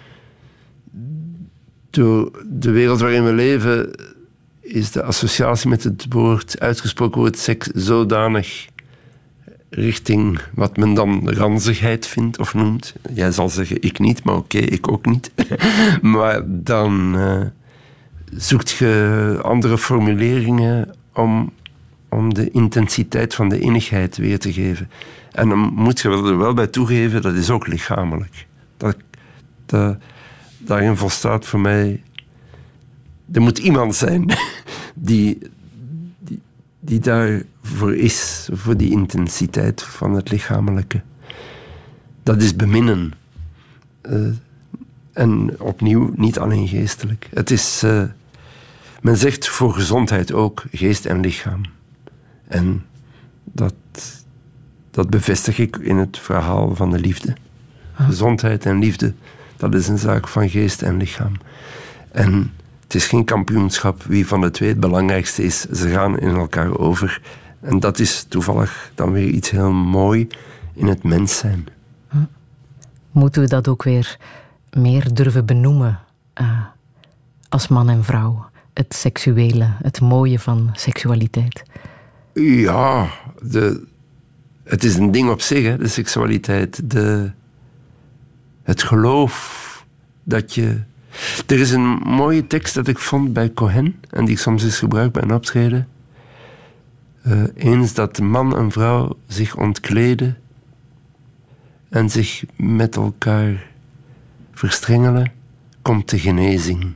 door de wereld waarin we leven is de associatie met het woord, uitgesproken woord seks, zodanig richting wat men dan ranzigheid vindt of noemt. Jij zal zeggen, ik niet, maar oké, okay, ik ook niet. Maar dan uh, zoekt je andere formuleringen om, om de intensiteit van de innigheid weer te geven. En dan moet je er wel bij toegeven, dat is ook lichamelijk. Dat, dat, daarin volstaat voor mij... Er moet iemand zijn die, die, die daarvoor is, voor die intensiteit van het lichamelijke. Dat is beminnen. Uh, en opnieuw, niet alleen geestelijk. Het is... Uh, men zegt voor gezondheid ook geest en lichaam. En dat, dat bevestig ik in het verhaal van de liefde. Ah. Gezondheid en liefde, dat is een zaak van geest en lichaam. En het is geen kampioenschap wie van de twee het belangrijkste is. Ze gaan in elkaar over. En dat is toevallig dan weer iets heel mooi in het mens zijn. Moeten we dat ook weer meer durven benoemen uh, als man en vrouw? Het seksuele, het mooie van seksualiteit. Ja, de, het is een ding op zich, hè, de seksualiteit. De, het geloof dat je... Er is een mooie tekst dat ik vond bij Cohen, en die ik soms eens gebruik bij een optreden. Uh, eens dat man en vrouw zich ontkleden en zich met elkaar verstrengelen, komt de genezing.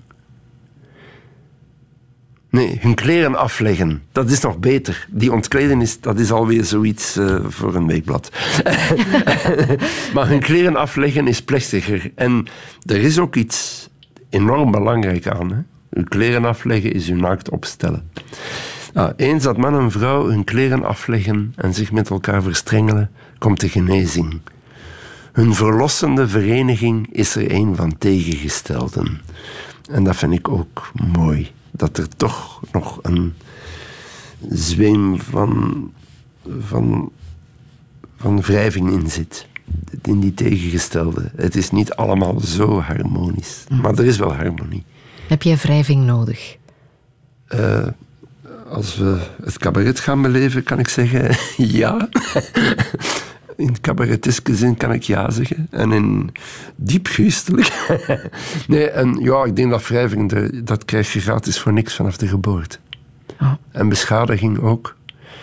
Nee, hun kleren afleggen, dat is nog beter. Die ontkleden, is, dat is alweer zoiets uh, voor een weekblad. Maar hun kleren afleggen is plechtiger. En er is ook iets enorm belangrijk aan. Hè? Hun kleren afleggen is hun naakt opstellen. Nou, eens dat man en vrouw hun kleren afleggen en zich met elkaar verstrengelen, komt de genezing. Hun verlossende vereniging is er een van tegengestelden. En dat vind ik ook mooi. Dat er toch nog een zweem van, van, van wrijving in zit. In die tegengestelde. Het is niet allemaal zo harmonisch. Mm. Maar er is wel harmonie. Heb jij wrijving nodig? Uh, als we het cabaret gaan beleven, kan ik zeggen ja. In cabareteske zin kan ik ja zeggen. En in diepgeestelijk. Nee, en ja, ik denk dat wrijving, dat krijg je gratis voor niks vanaf de geboorte. Oh. En beschadiging ook.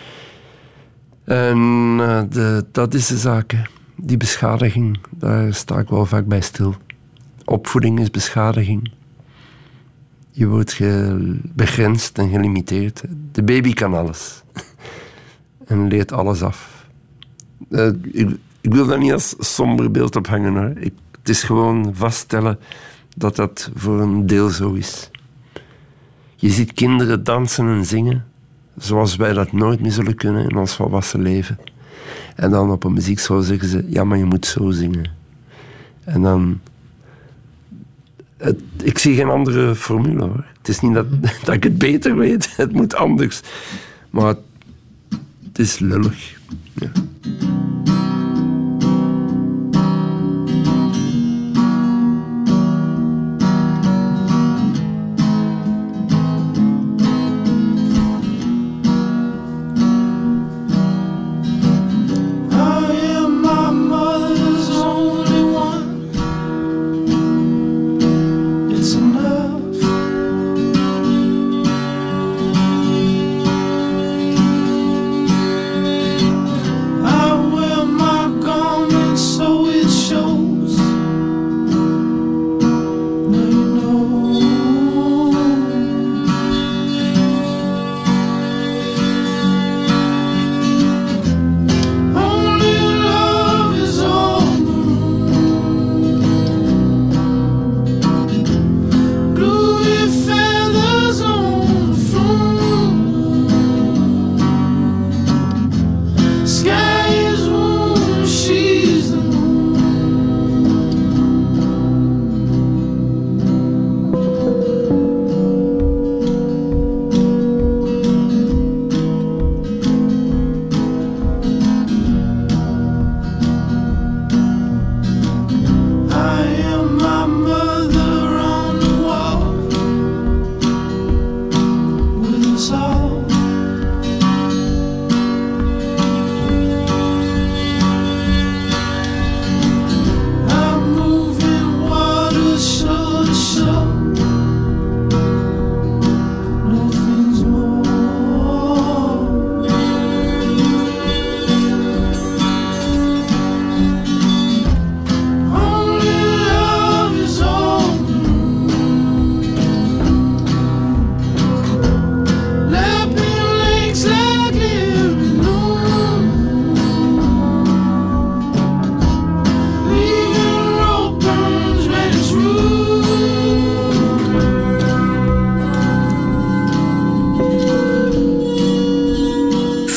En uh, de, dat is de zaak. Hè. Die beschadiging, daar sta ik wel vaak bij stil. Opvoeding is beschadiging. Je wordt ge- begrensd en gelimiteerd. De baby kan alles. En leert alles af. Uh, ik, ik wil daar niet als somber beeld op hangen. Hoor. Ik, het is gewoon vaststellen dat dat voor een deel zo is. Je ziet kinderen dansen en zingen zoals wij dat nooit meer zullen kunnen in ons volwassen leven. En dan op een muziekschool zeggen ze, ja, maar je moet zo zingen. En dan... Het, ik zie geen andere formule, hoor. Het is niet dat, dat ik het beter weet. Het moet anders. Maar het, het is lullig. Ja. I am my mother's only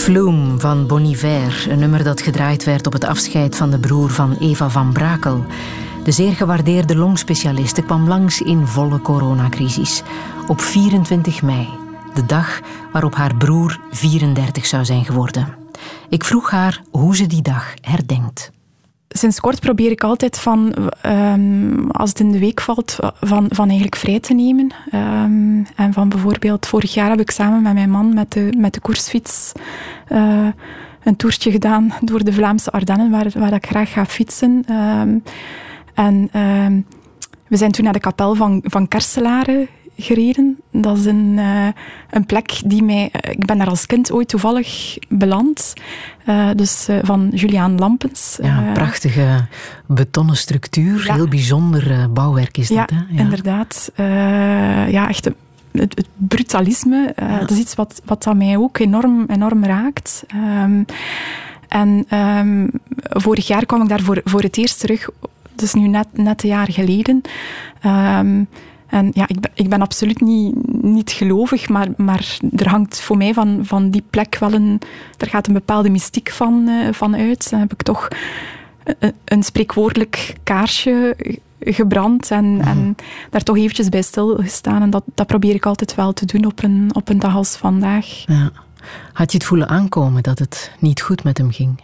Flume van Bon Iver, een nummer dat gedraaid werd op het afscheid van de broer van Eva van Brakel. De zeer gewaardeerde longspecialiste kwam langs in volle coronacrisis. Op vierentwintig mei, de dag waarop haar broer vierendertig zou zijn geworden. Ik vroeg haar hoe ze die dag herdenkt. Sinds kort probeer ik altijd van, um, als het in de week valt, van, van eigenlijk vrij te nemen. Um, en van bijvoorbeeld, vorig jaar heb ik samen met mijn man met de, met de koersfiets uh, een toertje gedaan door de Vlaamse Ardennen, waar, waar ik graag ga fietsen. Um, en um, we zijn toen naar de kapel van, van Kerselare gereden. Dat is een, uh, een plek die mij... Ik ben daar als kind ooit toevallig beland. Uh, dus uh, van Juliaan Lampens. Ja, een prachtige betonnen structuur. Ja. Heel bijzonder uh, bouwwerk is ja, dat, hè? Ja, inderdaad. Uh, ja, echt het, het brutalisme. Uh, ja. Dat is iets wat, wat dat mij ook enorm, enorm raakt. Um, en um, vorig jaar kwam ik daar voor, voor het eerst terug. Dat is nu net, net een jaar geleden. Um, En ja, ik ben, ik ben absoluut niet, niet gelovig, maar, maar er hangt voor mij van, van die plek wel een... Er gaat een bepaalde mystiek van, uh, van uit. Dan heb ik toch een, een spreekwoordelijk kaarsje gebrand en, mm. en daar toch eventjes bij stilgestaan. En dat, dat probeer ik altijd wel te doen op een, op een dag als vandaag. Ja. Had je het voelen aankomen dat het niet goed met hem ging?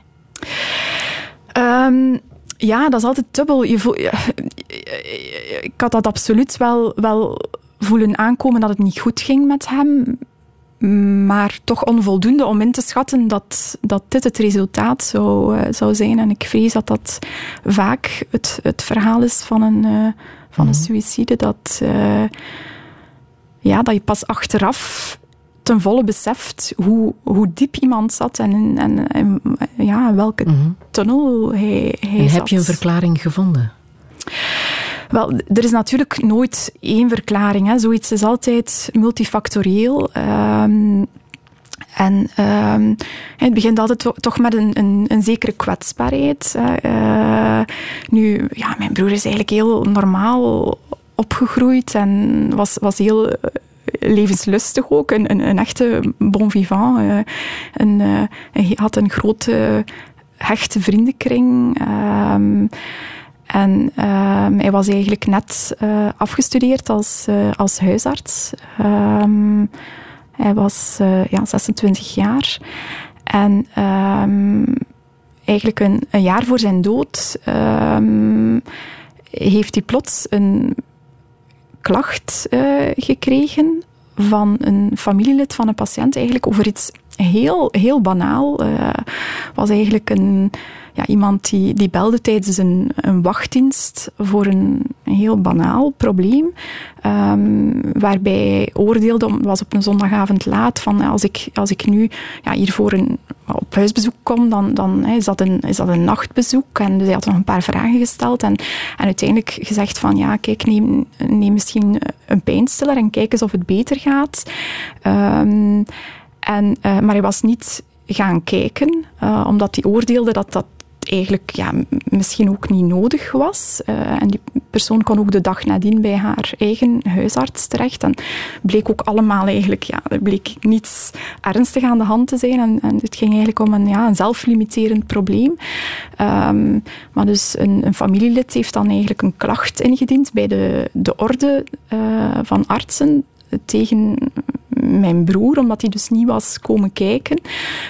Um, Ja, dat is altijd dubbel. Je voel, ik had dat absoluut wel, wel voelen aankomen dat het niet goed ging met hem. Maar toch onvoldoende om in te schatten dat, dat dit het resultaat zou, uh, zou zijn. En ik vrees dat dat vaak het, het verhaal is van een, uh, van een suïcide. Dat, uh, ja, dat je pas achteraf ten volle beseft hoe, hoe diep iemand zat en, en, en ja, welke mm-hmm. tunnel hij, hij en zat. Heb je een verklaring gevonden? Wel, er is natuurlijk nooit één verklaring. Hè. Zoiets is altijd multifactorieel. Um, en um, het begint altijd to- toch met een, een, een zekere kwetsbaarheid. Uh, nu, ja, mijn broer is eigenlijk heel normaal opgegroeid en was, was heel... levenslustig ook, een, een, een echte bon vivant. Uh, een, uh, hij had een grote, hechte vriendenkring. Um, en um, hij was eigenlijk net uh, afgestudeerd als, uh, als huisarts. Um, hij was uh, ja, zesentwintig jaar. En um, eigenlijk een, een jaar voor zijn dood um, heeft hij plots een klacht uh, gekregen van een familielid van een patiënt, eigenlijk over iets heel, heel banaal. Uh, was eigenlijk een, ja, iemand die, die belde tijdens een, een wachtdienst voor een, een heel banaal probleem, um, waarbij hij oordeelde, het was op een zondagavond laat, van als ik, als ik nu ja, hier voor een, op huisbezoek kom, dan, dan is, dat een, is dat een nachtbezoek. En dus hij had nog een paar vragen gesteld en, en uiteindelijk gezegd van ja, kijk, neem, neem misschien een pijnstiller en kijk eens of het beter gaat. Um, en, uh, maar hij was niet gaan kijken, uh, omdat hij oordeelde dat dat eigenlijk ja, misschien ook niet nodig was. Uh, en die persoon kon ook de dag nadien bij haar eigen huisarts terecht. En bleek ook allemaal eigenlijk, ja, er bleek niets ernstig aan de hand te zijn. En, en het ging eigenlijk om een, ja, een zelflimiterend probleem. Um, maar dus een, een familielid heeft dan eigenlijk een klacht ingediend bij de, de orde uh, van artsen tegen mijn broer, omdat hij dus niet was komen kijken.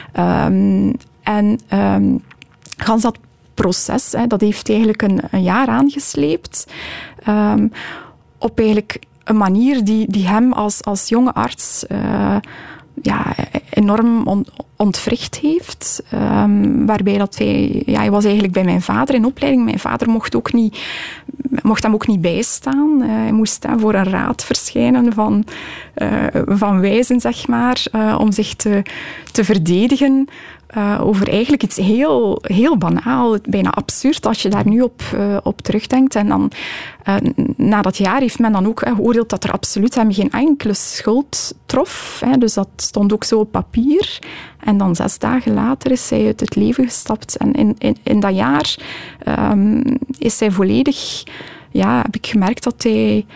Um, en... Um, Gans dat proces, hè, dat heeft eigenlijk een, een jaar aangesleept. Um, op eigenlijk een manier die, die hem als, als jonge arts uh, ja, enorm on, ontwricht heeft. Um, waarbij dat hij... Ja, hij was eigenlijk bij mijn vader in opleiding. Mijn vader mocht, ook niet, mocht hem ook niet bijstaan. Uh, hij moest uh, voor een raad verschijnen van, uh, van wijzen, zeg maar, uh, om zich te, te verdedigen. Uh, over eigenlijk iets heel, heel banaal, bijna absurd, als je daar nu op, uh, op terugdenkt. En dan, uh, na dat jaar heeft men dan ook uh, geoordeeld dat er absoluut hem geen enkele schuld trof. Hè. Dus dat stond ook zo op papier. En dan zes dagen later is hij uit het leven gestapt. En in, in, in dat jaar um, is hij volledig... Ja, heb ik gemerkt dat hij...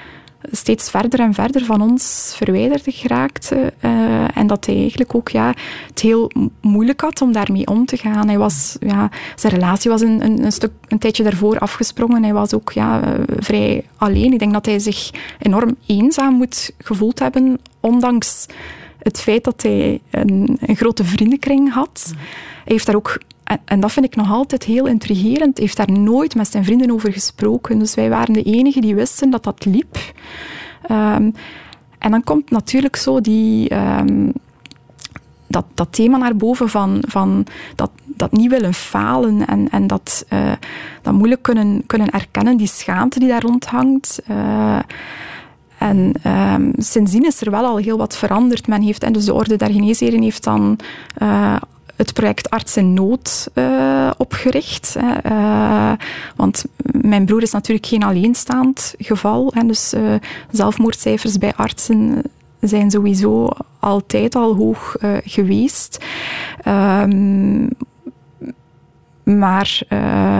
steeds verder en verder van ons verwijderd geraakte. Uh, en dat hij eigenlijk ook ja, het heel moeilijk had om daarmee om te gaan. Hij was, ja, zijn relatie was een, een, een, stuk, een tijdje daarvoor afgesprongen. Hij was ook ja, vrij alleen. Ik denk dat hij zich enorm eenzaam moet gevoeld hebben, ondanks het feit dat hij een, een grote vriendenkring had. Mm. Hij heeft daar ook... En, en dat vind ik nog altijd heel intrigerend. Hij heeft daar nooit met zijn vrienden over gesproken. Dus wij waren de enigen die wisten dat dat liep. Um, en dan komt natuurlijk zo die, um, dat, dat thema naar boven van, van dat, dat niet willen falen en, en dat, uh, dat moeilijk kunnen, kunnen erkennen, die schaamte die daar rondhangt. Uh, En um, sindsdien is er wel al heel wat veranderd. Men heeft, en dus de Orde der Geneesheren heeft dan uh, het project Arts in Nood uh, opgericht. Hè. Uh, want mijn broer is natuurlijk geen alleenstaand geval. Hè. Dus uh, zelfmoordcijfers bij artsen zijn sowieso altijd al hoog uh, geweest. Um, maar... Uh,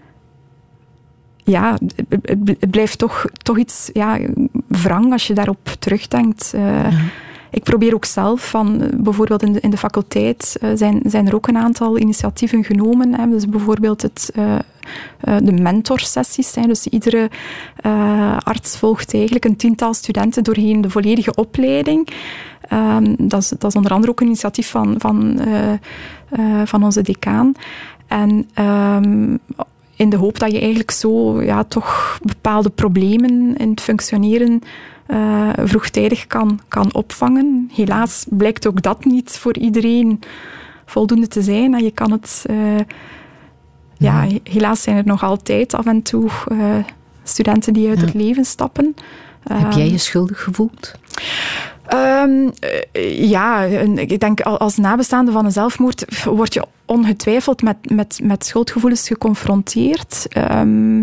Ja, het blijft toch, toch iets ja, wrang als je daarop terugdenkt. Uh, ja. Ik probeer ook zelf, van, bijvoorbeeld in de, in de faculteit uh, zijn, zijn er ook een aantal initiatieven genomen. Hè. Dus bijvoorbeeld het, uh, uh, de mentorsessies. Hè. Dus iedere uh, arts volgt eigenlijk een tiental studenten doorheen de volledige opleiding. Um, dat, is, dat is onder andere ook een initiatief van, van, uh, uh, van onze decaan. En... Um, in de hoop dat je eigenlijk zo ja, toch bepaalde problemen in het functioneren uh, vroegtijdig kan, kan opvangen. Helaas blijkt ook dat niet voor iedereen voldoende te zijn. En je kan het... Uh, ja, helaas zijn er nog altijd af en toe uh, studenten die uit ja. het leven stappen. Heb jij je schuldig gevoeld? Um, ja, ik denk als nabestaande van een zelfmoord word je ongetwijfeld met, met, met schuldgevoelens geconfronteerd. Um,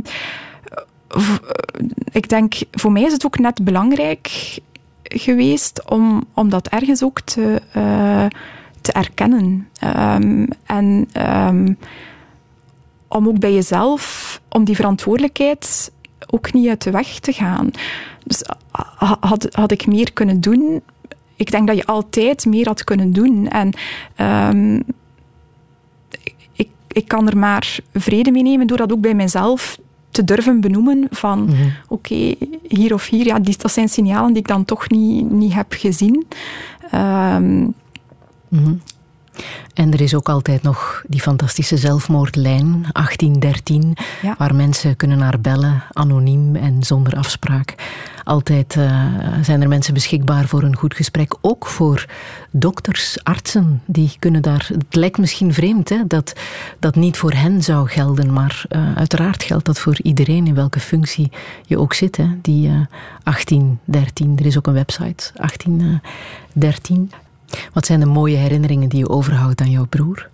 ik denk, voor mij is het ook net belangrijk geweest om, om dat ergens ook te, uh, te erkennen. Um, en um, om ook bij jezelf, om die verantwoordelijkheid ook niet uit de weg te gaan. Dus had, had ik meer kunnen doen? Ik denk dat je altijd meer had kunnen doen. En um, ik, ik kan er maar vrede mee nemen door dat ook bij mezelf te durven benoemen van mm-hmm. oké, okay, hier of hier, ja, die, dat zijn signalen die ik dan toch niet, niet heb gezien. Um, mm-hmm. En er is ook altijd nog die fantastische zelfmoordlijn, achttien dertien, ja. waar mensen kunnen naar bellen, anoniem en zonder afspraak. Altijd uh, zijn er mensen beschikbaar voor een goed gesprek. Ook voor dokters, artsen, die kunnen daar... Het lijkt misschien vreemd, hè, dat dat niet voor hen zou gelden, maar uh, uiteraard geldt dat voor iedereen, in welke functie je ook zit. Hè, die uh, achttien dertien, er is ook een website, achttien dertien. Wat zijn de mooie herinneringen die je overhoudt aan jouw broer?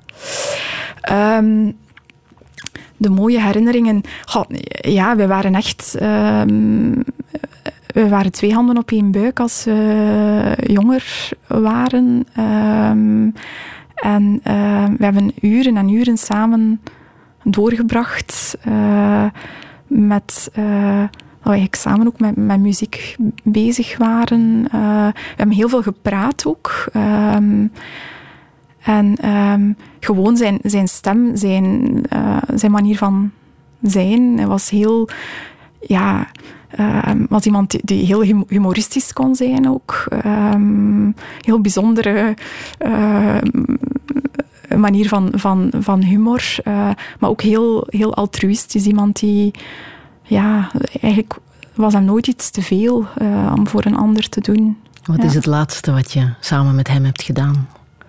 Um, de mooie herinneringen... Goh, ja, we waren echt... Um, we waren twee handen op één buik als we jonger waren. Um, en uh, we hebben uren en uren samen doorgebracht uh, met... Uh, dat we eigenlijk samen ook met, met muziek bezig waren. Uh, we hebben heel veel gepraat ook. Um, en um, gewoon zijn, zijn stem, zijn, uh, zijn manier van zijn. Hij was heel... Ja, um, was iemand die, die heel humoristisch kon zijn ook. Um, heel bijzondere... Uh, manier van, van, van humor. Uh, maar ook heel, heel altruïstisch. Iemand die... Ja, eigenlijk was hem nooit iets te veel uh, om voor een ander te doen. Wat ja. is het laatste wat je samen met hem hebt gedaan?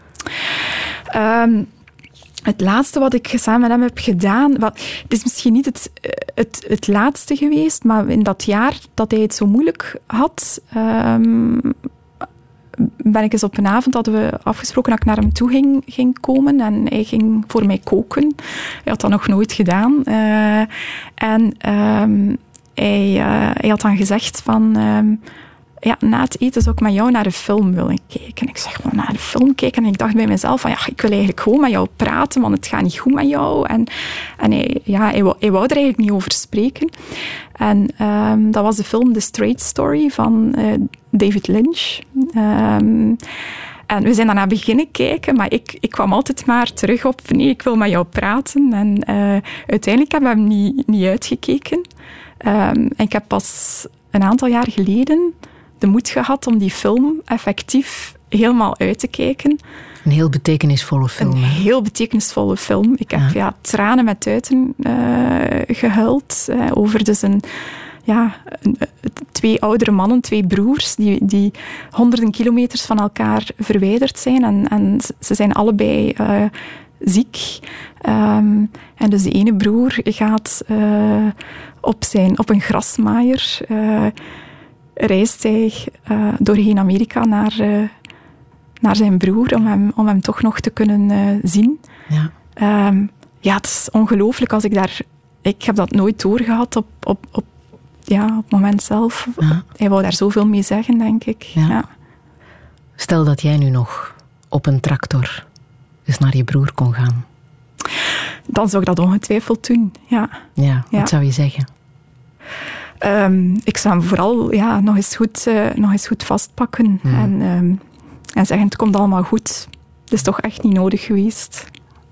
Um, het laatste wat ik samen met hem heb gedaan... Wat, het is misschien niet het, het, het laatste geweest, maar in dat jaar dat hij het zo moeilijk had... Um, ben ik eens op een avond, hadden we afgesproken dat ik naar hem toe ging, ging komen en hij ging voor mij koken. Hij had dat nog nooit gedaan. Uh, en um, hij, uh, hij had dan gezegd van... Um, ja, na het eten zou ik met jou naar de film willen kijken. Ik zeg, maar naar de film kijken? En ik dacht bij mezelf van, ja, ik wil eigenlijk gewoon met jou praten, want het gaat niet goed met jou. En, en hij, ja, hij, wou, hij wou er eigenlijk niet over spreken. En um, dat was de film The Straight Story van uh, David Lynch. Um, en we zijn daarna beginnen kijken, maar ik, ik kwam altijd maar terug op nee, ik wil met jou praten. En uh, uiteindelijk hebben we hem niet, niet uitgekeken. Um, en ik heb pas een aantal jaar geleden de moed gehad om die film effectief helemaal uit te kijken. Een heel betekenisvolle film. Een hè? heel betekenisvolle film. Ik heb Ja. ja, tranen met tuiten uh, gehuild uh, over dus een, ja, een, twee oudere mannen, twee broers, die, die honderden kilometers van elkaar verwijderd zijn. En, en ze zijn allebei uh, ziek. Um, en dus de ene broer gaat uh, op, zijn, op een grasmaaier... Uh, reist hij uh, doorheen Amerika naar, uh, naar zijn broer om hem, om hem toch nog te kunnen uh, zien. Ja. Um, ja, het is ongelooflijk als ik daar... Ik heb dat nooit doorgehad op, op, op, ja, op het moment zelf. Ja. Hij wou daar zoveel mee zeggen, denk ik. Ja. Ja. Stel dat jij nu nog op een tractor eens naar je broer kon gaan. Dan zou ik dat ongetwijfeld doen, ja. Ja, wat Ja. zou je zeggen? Um, ik zou hem vooral ja, nog, eens goed, uh, nog eens goed vastpakken. Hmm. En, um, en zeggen, het komt allemaal goed. Het is toch echt niet nodig geweest.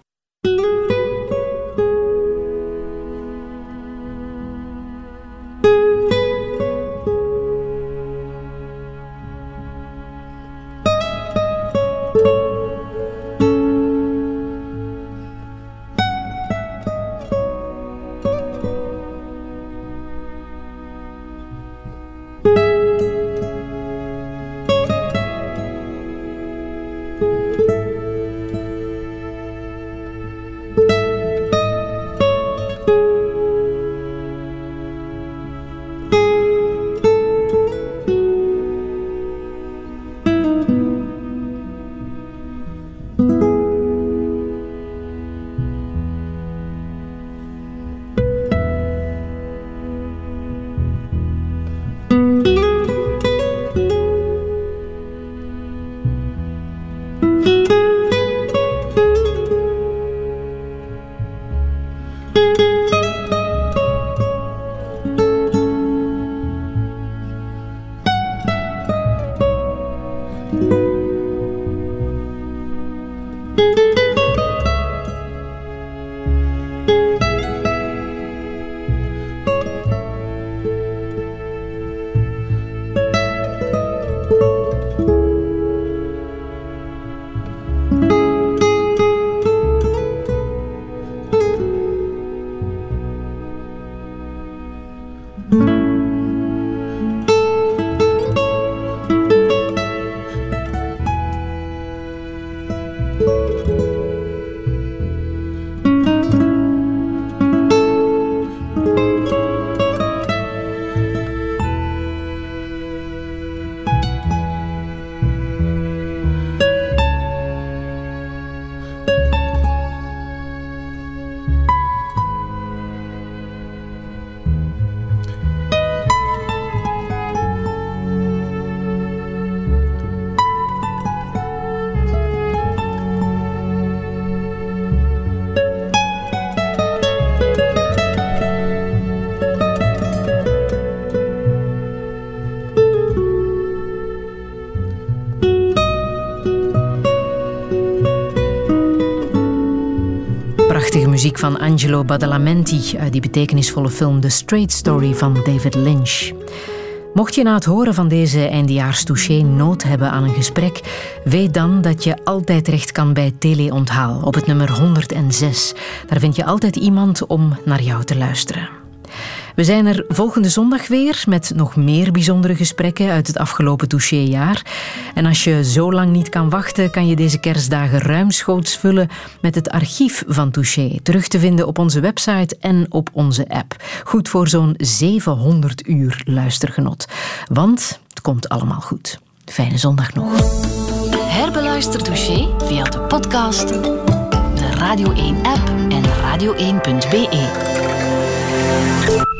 Muziek van Angelo Badalamenti uit die betekenisvolle film The Straight Story van David Lynch. Mocht je na het horen van deze eindejaars-touché nood hebben aan een gesprek, weet dan dat je altijd terecht kan bij Tele-Onthaal op het nummer honderdzes. Daar vind je altijd iemand om naar jou te luisteren. We zijn er volgende zondag weer met nog meer bijzondere gesprekken uit het afgelopen touchéjaar. En als je zo lang niet kan wachten, kan je deze kerstdagen ruimschoots vullen met het archief van Touché. Terug te vinden op onze website en op onze app. Goed voor zo'n zevenhonderd uur luistergenot. Want het komt allemaal goed. Fijne zondag nog. Herbeluister Touché via de podcast, de Radio één app en radio één punt be.